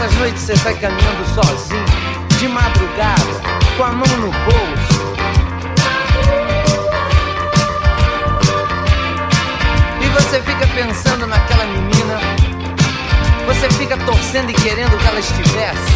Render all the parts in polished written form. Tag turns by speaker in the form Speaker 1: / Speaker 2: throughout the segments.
Speaker 1: Nas noites você sai caminhando sozinho, de madrugada, com a mão no bolso. E você fica pensando naquela menina, você fica torcendo e querendo que ela estivesse.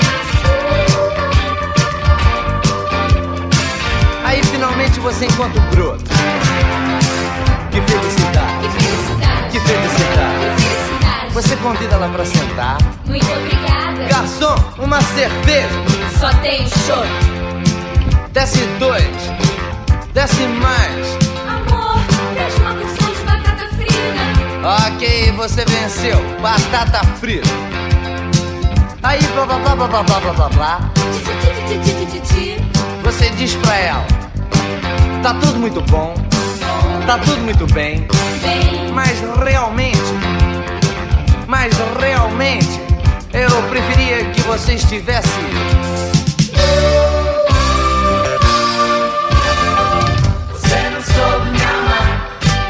Speaker 1: Aí finalmente você encontra o broto. Que felicidade,
Speaker 2: Que felicidade,
Speaker 1: que felicidade.
Speaker 2: que felicidade.
Speaker 1: Você convida ela pra sentar.
Speaker 2: Muito obrigada.
Speaker 1: Garçom, uma cerveja.
Speaker 2: Só tem chopp.
Speaker 1: Desce 2, desce mais.
Speaker 2: Amor, traz uma porção de batata frita.
Speaker 1: Ok, você venceu, batata frita. Aí blá blá blá blá blá blá blá blá blá. Você diz pra ela: tá tudo muito bom, tá tudo muito bem.
Speaker 2: Bem,
Speaker 1: Mas realmente eu preferia que você estivesse. Você não soube me amar.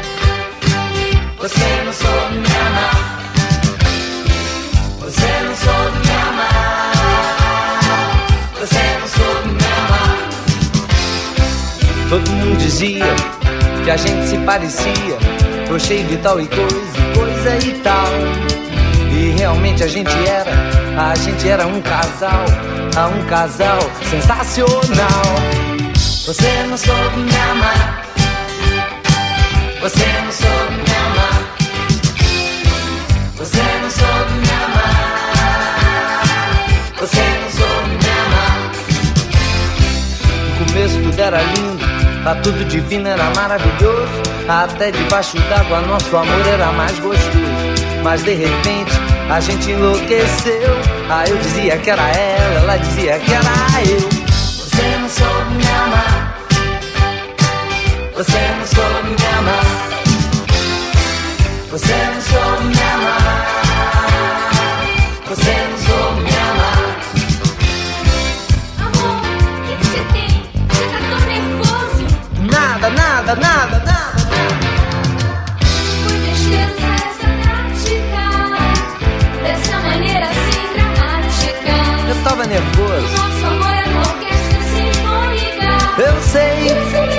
Speaker 1: Você não soube me amar. Você não soube me amar. Você não soube me amar. Todo mundo dizia que a gente se parecia, tô cheio de tal e coisa e tal. E realmente a gente era um casal sensacional. Você não soube me amar. Você não soube me amar. Você não soube me amar. Você não soube me amar. No começo tudo era lindo, tá tudo divino, era maravilhoso. Até debaixo d'água nosso amor era mais gostoso. Mas de repente a gente enlouqueceu. Aí eu dizia que era ela dizia que era eu. Você não soube me amar. Você não soube me amar. Você não soube me amar. Você não soube me amar.
Speaker 2: amor, o que você tem? Você tá tão nervoso.
Speaker 1: Nada.
Speaker 2: Foi tristeza essa prática, dessa maneira assim dramática.
Speaker 1: Eu tava nervoso.
Speaker 2: Nosso amor é uma orquestra sinfônica.
Speaker 1: Eu sei.
Speaker 2: E você me